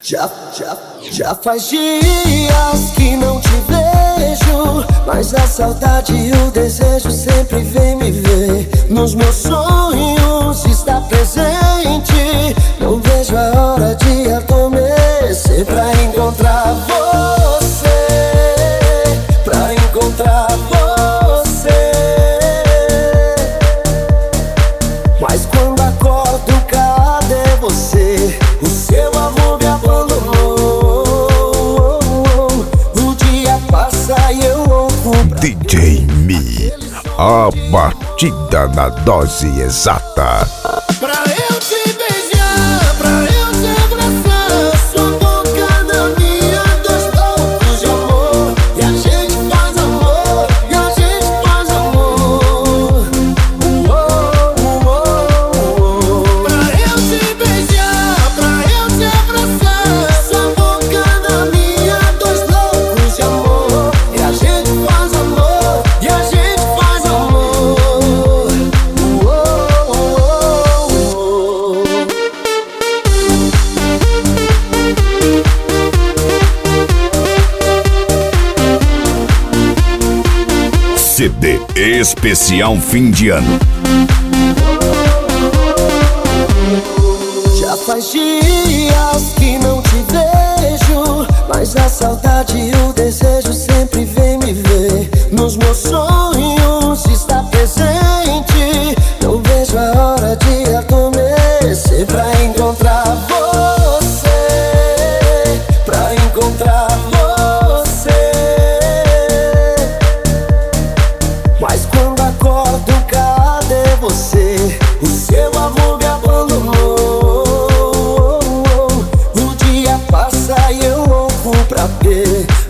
Já faz dias que não te vejo, mas a saudade e o desejo sempre vem me ver. Nos meus sonhos está presente, não vejo a hora de adormecer pra encontrar você, pra encontrar você. Mas quando acordo, cadê você? O seu amor me abandonou. O dia passa e eu louco pra DJ Mi, a batida na dose exata. Pra eu te beijar, pra eu te abraçar, sua boca na minha, dois loucos de amor. E a gente faz amor, e a gente faz amor. Pra eu te beijar, pra eu te abraçar, sua boca na minha, dois loucos de amor. E a gente faz amor, e a gente faz amor. CD especial fim de ano. Já faz dias que não te vejo, mas a saudade e o desejo sempre vem me ver. Nos meus sonhos está presente, não vejo a hora de adormecer pra encontrar você, pra encontrar você. Mas quando acordo, cadê você? O seu amor me abandonou. O dia passa e eu louco pra ver